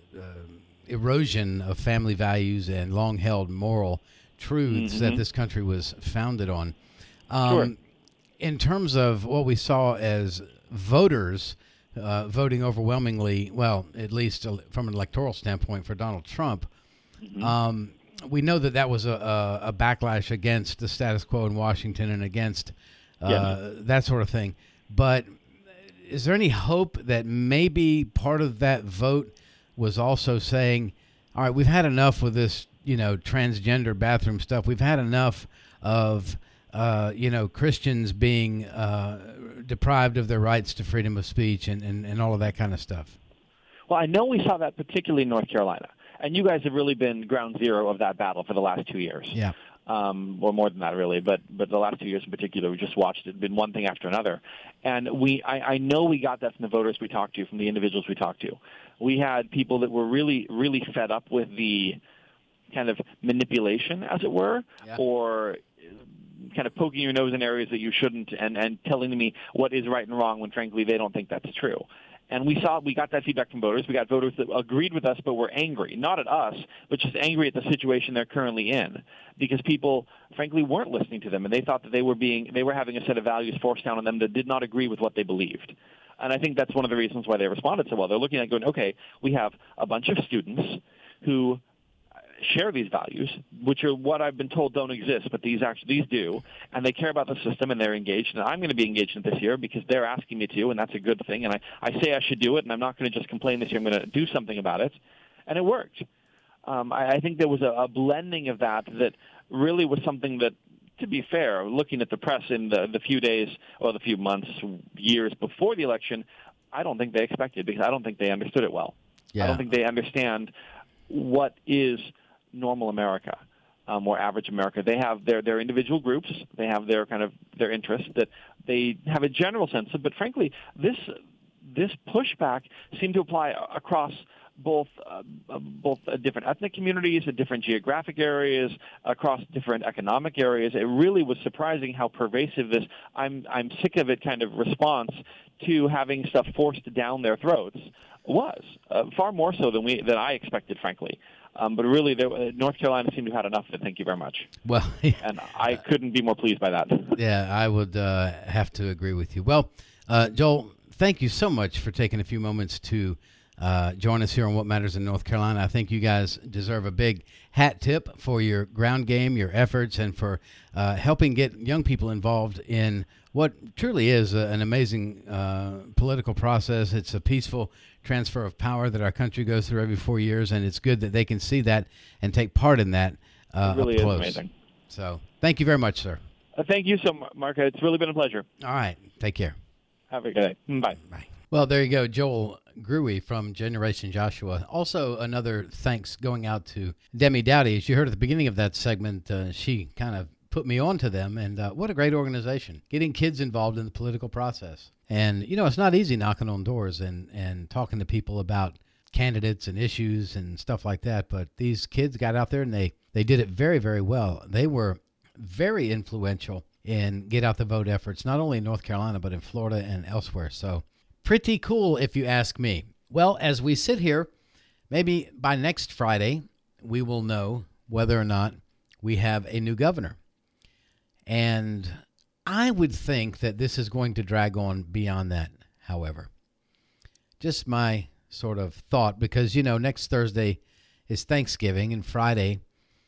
erosion of family values and long-held moral truths mm-hmm. that this country was founded on. Um, sure. In terms of what we saw as voters uh, voting overwhelmingly, well, at least from an electoral standpoint, for Donald Trump, mm-hmm. um, we know that that was a, a, a backlash against the status quo in Washington and against uh, yes. that sort of thing. But is there any hope that maybe part of that vote was also saying, all right, we've had enough with this, you know, transgender bathroom stuff. We've had enough of, uh, you know, Christians being uh, deprived of their rights to freedom of speech and, and, and all of that kind of stuff. Well, I know we saw that particularly in North Carolina. And you guys have really been ground zero of that battle for the last two years. Yeah. Um, or more than that, really. But but the last two years in particular, we just watched it, been one thing after another. And we, I, I know we got that from the voters we talked to, from the individuals we talked to. We had people that were really, really fed up with the kind of manipulation, as it were, yeah. or kind of poking your nose in areas that you shouldn't and, and telling me what is right and wrong when, frankly, they don't think that's true. And we saw, we got that feedback from voters. We got voters that agreed with us but were angry, not at us, but just angry at the situation they're currently in, because people, frankly, weren't listening to them, and they thought that they were being, they were having a set of values forced down on them that did not agree with what they believed. And I think that's one of the reasons why they responded so well. They're looking at going, okay, we have a bunch of students who share these values, which are what I've been told don't exist, but these actually these do, and they care about the system and they're engaged. And I'm going to be engaged in it this year because they're asking me to, and that's a good thing. And I, I say I should do it, and I'm not going to just complain this year. I'm going to do something about it, and it worked. Um, I, I think there was a, a blending of that that really was something that, to be fair, looking at the press in the, the few days or the few months, years before the election, I don't think they expected, because I don't think they understood it well. Yeah. I don't think they understand what is normal America, um, or average America. They have their, their individual groups. They have their kind of their interests that they have a general sense of. But frankly, this this pushback seemed to apply across both uh, both uh, different ethnic communities, uh, different geographic areas, across different economic areas. It really was surprising how pervasive this "I'm I'm sick of it" kind of response to having stuff forced down their throats was. Uh, far more so than we than I expected, frankly. Um, but really, there, uh, North Carolina seemed to have had enough of it. Thank you very much. Well, and I couldn't be more pleased by that. Yeah, I would uh, have to agree with you. Well, uh, Joel, thank you so much for taking a few moments to Uh, join us here on What Matters in North Carolina. I think you guys deserve a big hat tip for your ground game, your efforts, and for uh, helping get young people involved in what truly is a, an amazing uh, political process. It's a peaceful transfer of power that our country goes through every four years, and it's good that they can see that and take part in that uh, it really up close. is amazing. So thank you very much, sir. Uh, thank you so much, Mark. It's really been a pleasure. All right. Take care. Have a good day. Bye. Bye. Well, there you go, Joel Gruey from Generation Joshua. Also, another thanks going out to Demi Dowdy. As you heard at the beginning of that segment, uh, she kind of put me on to them, and uh, what a great organization, getting kids involved in the political process. And, you know, it's not easy knocking on doors and, and talking to people about candidates and issues and stuff like that, but these kids got out there and they, they did it very, very well. They were very influential in get out the vote efforts, not only in North Carolina, but in Florida and elsewhere. So, pretty cool, if you ask me. Well, as we sit here, maybe by next Friday, we will know whether or not we have a new governor. And I would think that this is going to drag on beyond that, however. Just my sort of thought, because, you know, next Thursday is Thanksgiving, and Friday,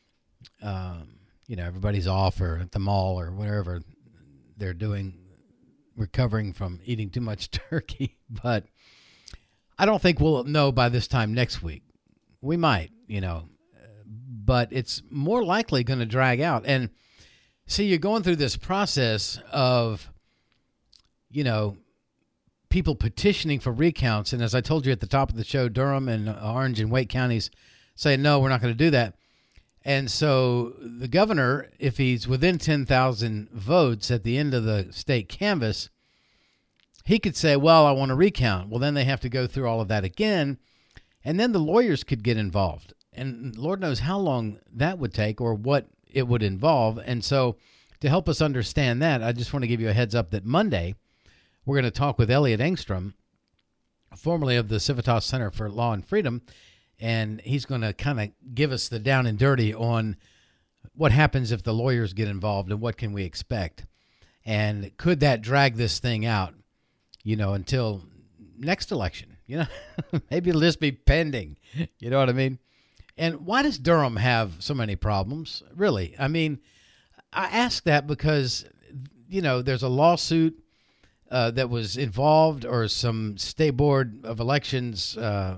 um, you know, everybody's off or at the mall or whatever they're doing, recovering from eating too much turkey. But I don't think we'll know by this time next week. We might, you know, but it's more likely going to drag out. And see, you're going through this process of, you know, people petitioning for recounts. And as I told you at the top of the show, Durham and Orange and Wake counties say, no, we're not going to do that. And so the governor, if he's within ten thousand votes at the end of the state canvass, he could say, well, I want to recount. Well, then they have to go through all of that again. And then the lawyers could get involved. And Lord knows how long that would take or what it would involve. And so to help us understand that, I just want to give you a heads up that Monday, we're going to talk with Elliot Engstrom, formerly of the Civitas Center for Law and Freedom. And he's going to kind of give us the down and dirty on what happens if the lawyers get involved and what can we expect. And could that drag this thing out, you know, until next election? You know, maybe it'll just be pending. You know what I mean? And why does Durham have so many problems? Really? I mean, I ask that because, you know, there's a lawsuit uh, that was involved, or some state board of elections uh,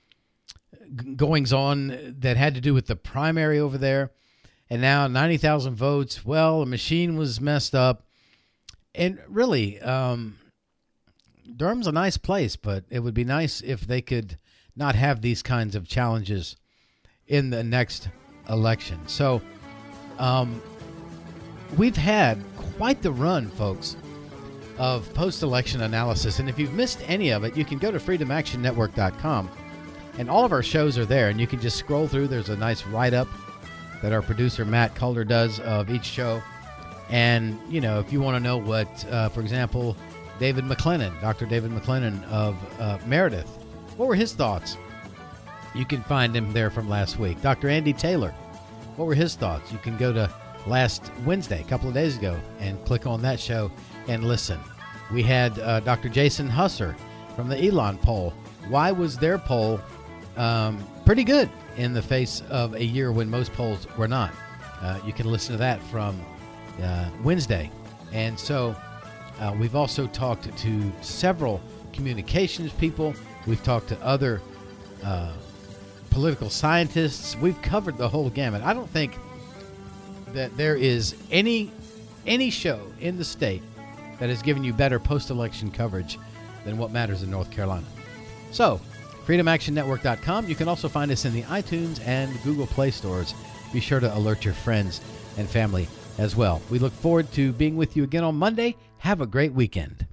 goings on that had to do with the primary over there. And now ninety thousand votes. Well, the machine was messed up. And really, um, Durham's a nice place, but it would be nice if they could not have these kinds of challenges in the next election. So um, we've had quite the run, folks, of post-election analysis. And if you've missed any of it, you can go to freedom action network dot com. And all of our shows are there, and you can just scroll through. There's a nice write-up that our producer, Matt Calder, does of each show. And, you know, if you want to know what, uh, for example, David McLennan, Doctor David McLennan of uh, Meredith, what were his thoughts? You can find him there from last week. Doctor Andy Taylor, what were his thoughts? You can go to last Wednesday, a couple of days ago, and click on that show and listen. We had uh, Doctor Jason Husser from the Elon poll. Why was their poll um, pretty good in the face of a year when most polls were not? Uh, you can listen to that from uh, Wednesday. And so uh, we've also talked to several communications people. We've talked to other uh, political scientists. We've covered the whole gamut. I don't think that there is any any show in the state that has given you better post-election coverage than What Matters in North Carolina. So, freedom action network dot com. You can also find us in the iTunes and Google Play stores. Be sure to alert your friends and family as well. We look forward to being with you again on Monday. Have a great weekend.